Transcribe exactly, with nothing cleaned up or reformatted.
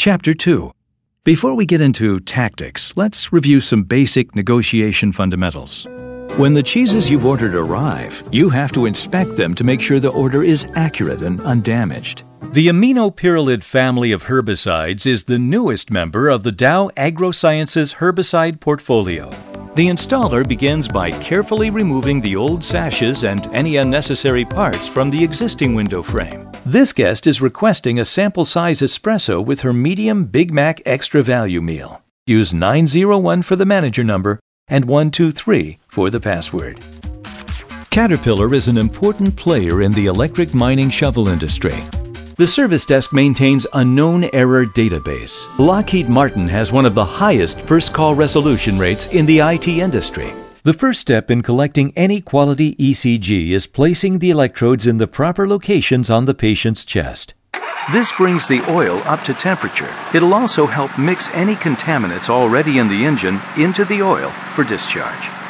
Chapter two. Before we get into tactics, let's review some basic negotiation fundamentals. When the cheeses you've ordered arrive, you have to inspect them to make sure the order is accurate and undamaged. The aminopyrrolid family of herbicides is the newest member of the Dow AgroSciences herbicide portfolio. The installer begins by carefully removing the old sashes and any unnecessary parts from the existing window frame. This guest is requesting a sample-size espresso with her medium Big Mac Extra Value meal. Use nine zero one for the manager number and one two three for the password. Caterpillar is an important player in the electric mining shovel industry. The service desk maintains a known error database. Lockheed Martin has one of the highest first call resolution rates in the I T industry. The first step in collecting any quality E C G is placing the electrodes in the proper locations on the patient's chest. This brings the oil up to temperature. It'll also help mix any contaminants already in the engine into the oil for discharge.